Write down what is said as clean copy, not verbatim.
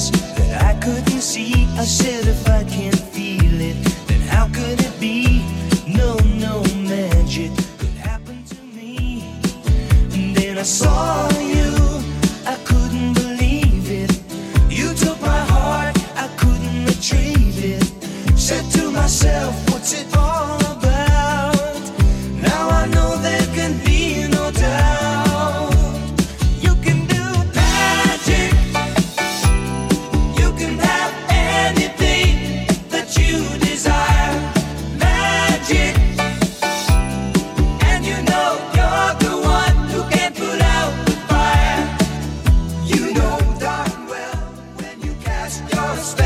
past that I couldn't see. I said if I can't feel it, then how could it be? No, no magic could happen to me. And then I saw you, I couldn't believe it. You took my heart, I couldn't retrieve it. Said to myself, what's it all about? Now I know there can be no doubt. You can do magic. You can have anything that you desire. Magic. And you know you're the one who can put out the fire. You know darn well when you cast your spell.